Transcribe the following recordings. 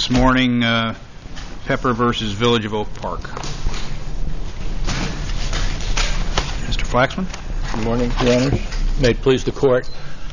this morning, Pepper versus Village of Oak Park. Mr. Flaxman. Good morning, Your Honor. May it please the Court.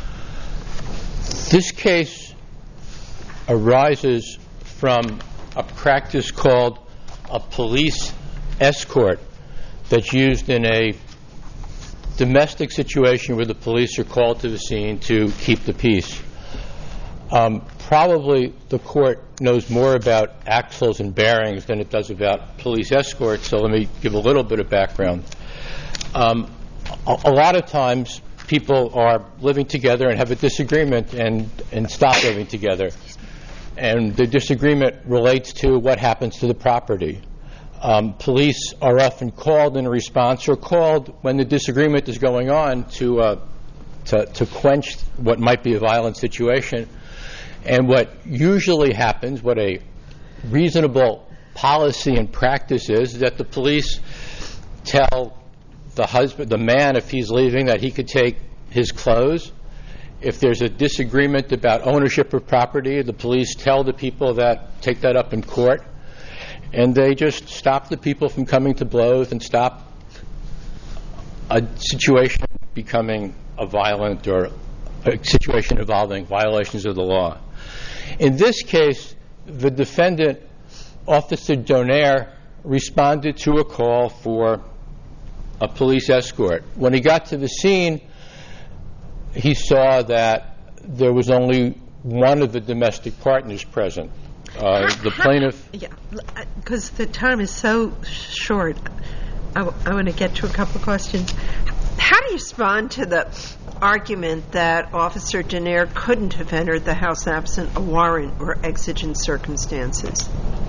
This case arises from a practice called a police escort that's used in a domestic situation where the police are called to the scene to keep the peace. Probably the Court knows more about axles and bearings than it does about police escorts, so let me give a little bit of background. A lot of times people are living together and have a disagreement and stop living together. And the disagreement relates to what happens to the property. Police are often called in a response or called when the disagreement is going on to quench what might be a violent situation. And what usually happens, what a reasonable policy and practice is that the police tell the man, if he's leaving, that he could take his clothes. If there's a disagreement about ownership of property, the police tell the people that take that up in court. And they just stop the people from coming to blows and stop a situation becoming a violent or a situation involving violations of the law. In this case, the defendant, Officer Donaire, responded to a call for a police escort. When he got to the scene, he saw that there was only one of the domestic partners present. The plaintiff... Yeah, because the time is so short, I want to get to a couple of questions. How do you respond to the argument that Officer Donaire couldn't have entered the house absent a warrant or exigent circumstances?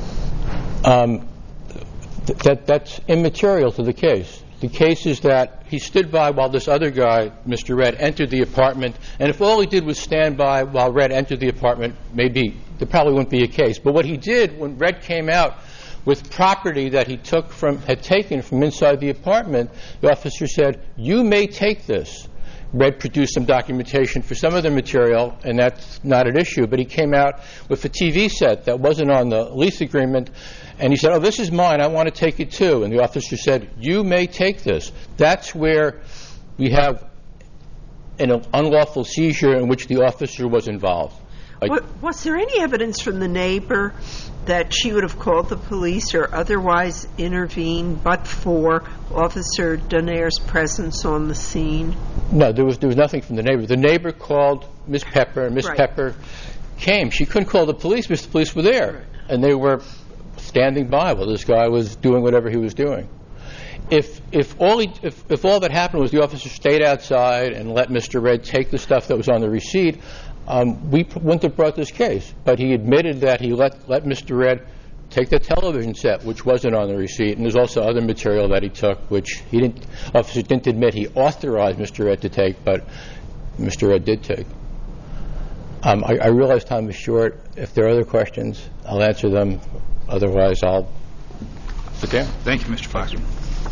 That's immaterial to the case. The case is that he stood by while this other guy, Mr. Red, entered the apartment, and if all he did was stand by while Red entered the apartment, maybe there probably wouldn't be a case. But what he did when Red came out with property that he had taken from inside the apartment, the officer said, "You may take this." Red produced some documentation for some of the material, and that's not an issue, but he came out with a TV set that wasn't on the lease agreement, and he said, "Oh, this is mine, I want to take it too." And the officer said, "You may take this." That's where we have an unlawful seizure in which the officer was involved. Was there any evidence from the neighbor that she would have called the police or otherwise intervened but for Officer Donaire's presence on the scene? No, there was nothing from the neighbor. The neighbor called Miss Pepper, and Miss Pepper came. She couldn't call the police because the police were there, and they were standing by while this guy was doing whatever he was doing. If all that happened was the officer stayed outside and let Mr. Red take the stuff that was on the receipt, we wouldn't have brought this case. But he admitted that he let Mr. Red take the television set, which wasn't on the receipt, and there's also other material that he took, which officer didn't admit he authorized Mr. Red to take, but Mr. Red did take. I realize time is short. If there are other questions, I'll answer them. Otherwise, I'll sit down. Thank you, Mr. Foxman.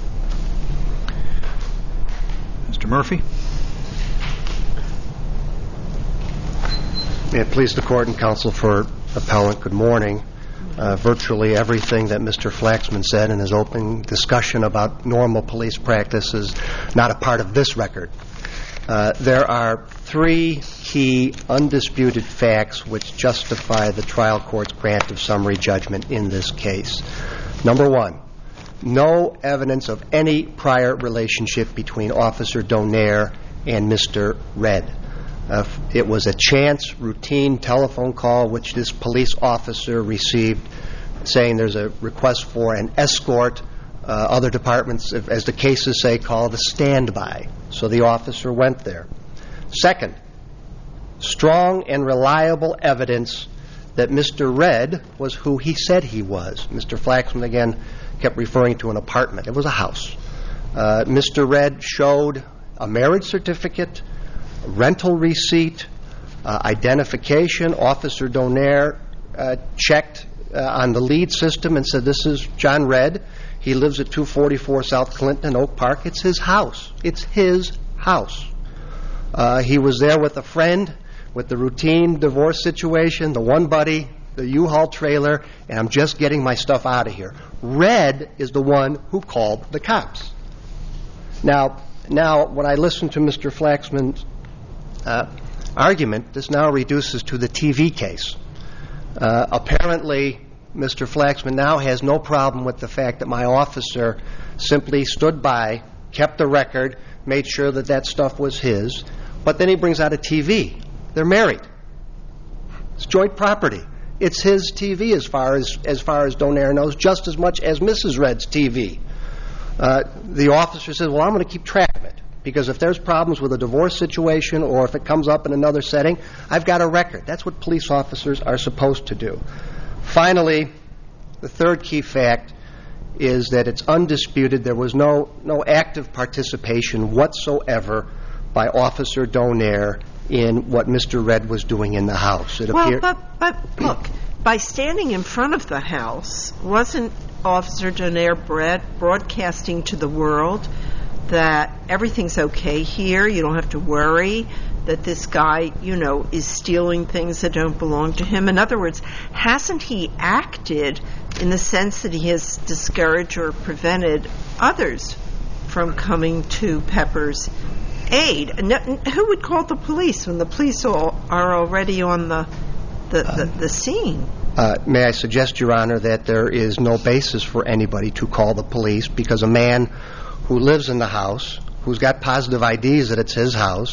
Mr. Murphy. May it please the Court and Counsel for Appellant, good morning. Virtually everything that Mr. Flaxman said in his opening discussion about normal police practice is not a part of this record. There are three key undisputed facts which justify the trial court's grant of summary judgment in this case. Number one, no evidence of any prior relationship between Officer Donaire and Mr. Red. It was a chance, routine telephone call which this police officer received saying there's a request for an escort. Other departments, as the cases say, called a standby. So the officer went there. Second, strong and reliable evidence that Mr. Red was who he said he was. Mr. Flaxman, again, kept referring to an apartment. It was a house. Mr. Red showed a marriage certificate, rental receipt, identification. Officer Donaire checked on the lead system and said, "This is John Red. He lives at 244 South Clinton in Oak Park. It's his house. It's his house." He was there with a friend with the routine divorce situation, the one buddy the U-Haul trailer, and I'm just getting my stuff out of here. Red is the one who called the cops. Now, when I listen to Mr. Flaxman's argument, this now reduces to the TV case. Apparently, Mr. Flaxman now has no problem with the fact that my officer simply stood by, kept the record, made sure that that stuff was his, but then he brings out a TV. They're married. It's joint property. It's his TV as far as Donaire knows, just as much as Mrs. Red's TV. The officer says, well, I'm going to keep track of it, because if there's problems with a divorce situation or if it comes up in another setting, I've got a record. That's what police officers are supposed to do. Finally, the third key fact is that it's undisputed there was no active participation whatsoever by Officer Donaire in what Mr. Red was doing in the house. But look, by standing in front of the house, wasn't Officer Donaire broadcasting to the world that everything's okay here, you don't have to worry that this guy, is stealing things that don't belong to him? In other words, hasn't he acted in the sense that he has discouraged or prevented others from coming to Pepper's aid? Who would call the police when the police are already on the scene? May I suggest, Your Honor, that there is no basis for anybody to call the police, because a man who lives in the house, who's got positive IDs that it's his house,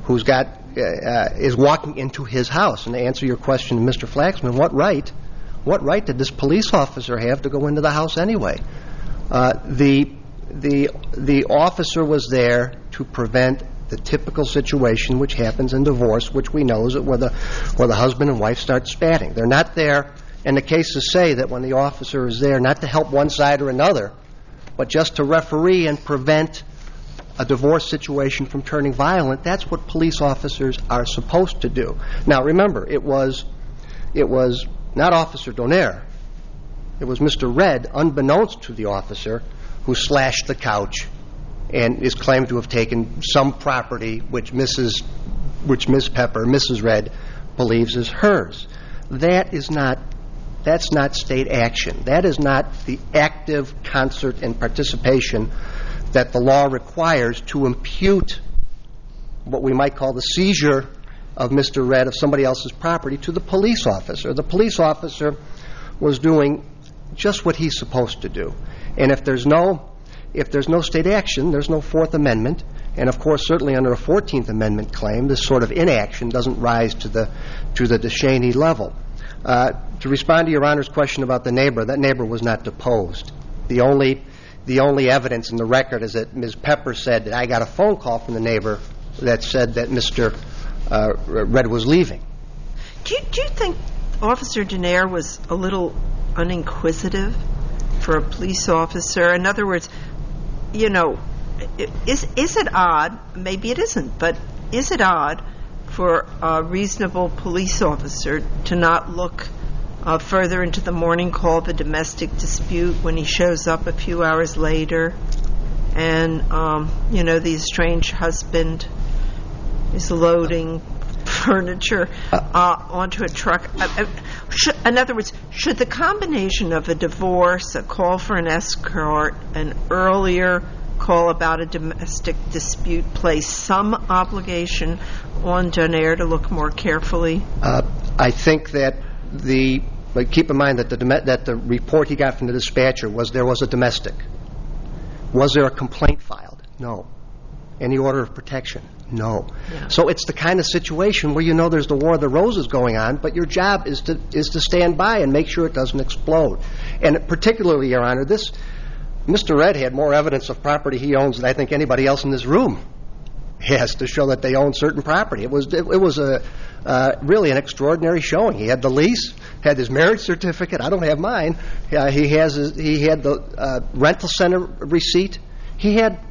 is walking into his house. And to answer your question, Mr. Flaxman, what right did this police officer have to go into the house anyway? The officer was there to prevent the typical situation which happens in divorce, which we know is where the husband and wife start spatting. They're not there, and the cases say that when the officer is there, not to help one side or another, but just to referee and prevent a divorce situation from turning violent. That's what police officers are supposed to do. Now, remember, it was not Officer Donaire. It was Mr. Red, unbeknownst to the officer, who slashed the couch and is claimed to have taken some property which Miss Pepper, Mrs. Red, believes is hers. That's not state action. That is not the active concert and participation that the law requires to impute what we might call the seizure of Mr. Red of somebody else's property to the police officer. The police officer was doing just what he's supposed to do. And if there's no state action, there's no Fourth Amendment. And, of course, certainly under a 14th Amendment claim, this sort of inaction doesn't rise to the DeShaney level. To respond to Your Honor's question about the neighbor, that neighbor was not deposed. The only evidence in the record is that Ms. Pepper said that I got a phone call from the neighbor that said that Mr. Red was leaving. Do you think Officer Donaire was a little uninquisitive for a police officer? In other words, is it odd, maybe it isn't, but is it odd for a reasonable police officer to not look further into the morning call of a domestic dispute when he shows up a few hours later and, the estranged husband is loading furniture onto a truck? In other words, should the combination of a divorce, a call for an escort, an earlier call about a domestic dispute place some obligation on Donaire to look more carefully? I think that keep in mind that the report he got from the dispatcher was there was a domestic. Was there a complaint filed? No. Any order of protection? No. Yeah. So it's the kind of situation where there's the War of the Roses going on, but your job is to stand by and make sure it doesn't explode. And particularly, Your Honor, Mr. Red had more evidence of property he owns than I think anybody else in this room has to show that they own certain property. It was really an extraordinary showing. He had the lease, had his marriage certificate. I don't have mine. He had the rental center receipt. He had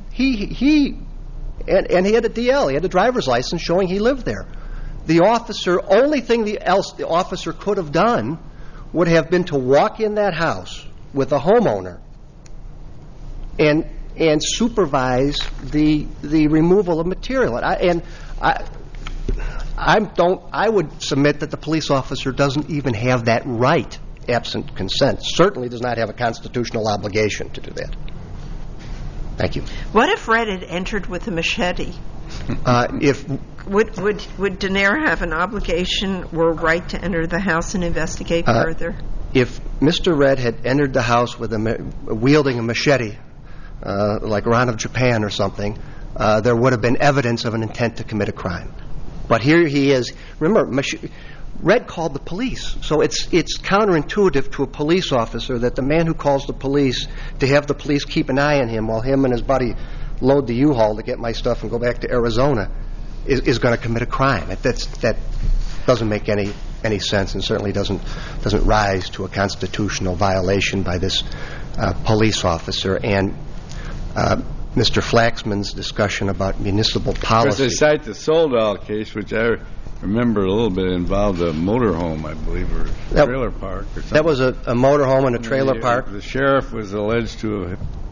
a DL. He had a driver's license showing he lived there. The only thing else the officer could have done would have been to walk in that house with a homeowner and supervise the removal of material. I would submit that the police officer doesn't even have that right, absent consent. Certainly does not have a constitutional obligation to do that. Thank you. What if Red had entered with a machete? Would Daenerys have an obligation or right to enter the house and investigate further? If Mr. Red had entered the house with wielding a machete, like Ron of Japan or something, there would have been evidence of an intent to commit a crime. But here he is. Remember, Red called the police, so it's counterintuitive to a police officer that the man who calls the police to have the police keep an eye on him while him and his buddy load the U-Haul to get my stuff and go back to Arizona is going to commit a crime. That doesn't make any sense, and certainly doesn't rise to a constitutional violation by this police officer. And Mr. Flaxman's discussion about municipal policy. They cite the Soldal case, which I remember a little bit, involved a motorhome, I believe, or a trailer park or something. That was a motorhome and a trailer park. The sheriff was alleged to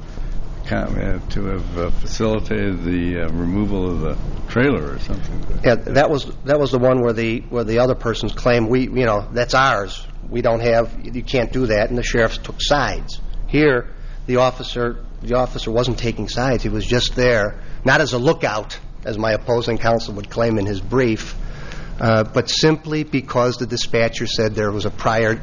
have facilitated the removal of the trailer or something. Yeah, that was the one where the other persons claimed that's ours. We don't have. You can't do that, and the sheriff took sides. Here, the officer wasn't taking sides. He was just there, not as a lookout, as my opposing counsel would claim in his brief, but simply because the dispatcher said there was a prior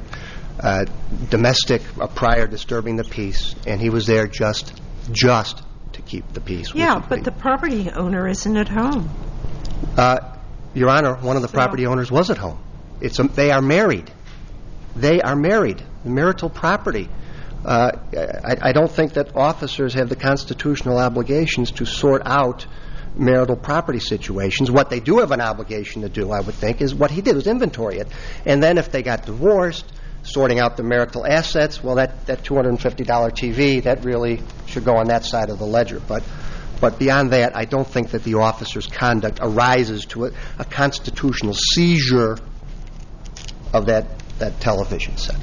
disturbing the peace, and he was there just to keep the peace. Yeah, but the property owner isn't at home. Your Honor, one of the property owners was at home. They are married. They are married. Marital property. I don't think that officers have the constitutional obligations to sort out marital property situations. What they do have an obligation to do, I would think, is what he did, was inventory it. And then if they got divorced, sorting out the marital assets, well, that $250 TV, that really should go on that side of the ledger. But beyond that, I don't think that the officer's conduct arises to a constitutional seizure of that television set.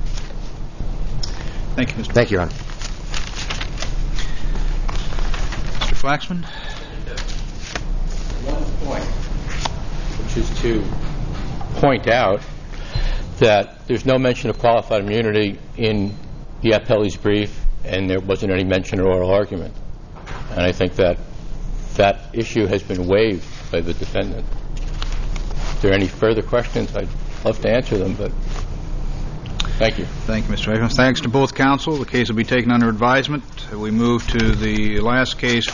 Thank you, Mr. Thank you, Your Honor. Mr. Flaxman? One point, which is to point out that there's no mention of qualified immunity in the appellee's brief, and there wasn't any mention of oral argument. And I think that issue has been waived by the defendant. If there are any further questions, I'd love to answer them, but thank you. Thank you, Mr. Flaxman. Thanks to both counsel. The case will be taken under advisement. We move to the last case.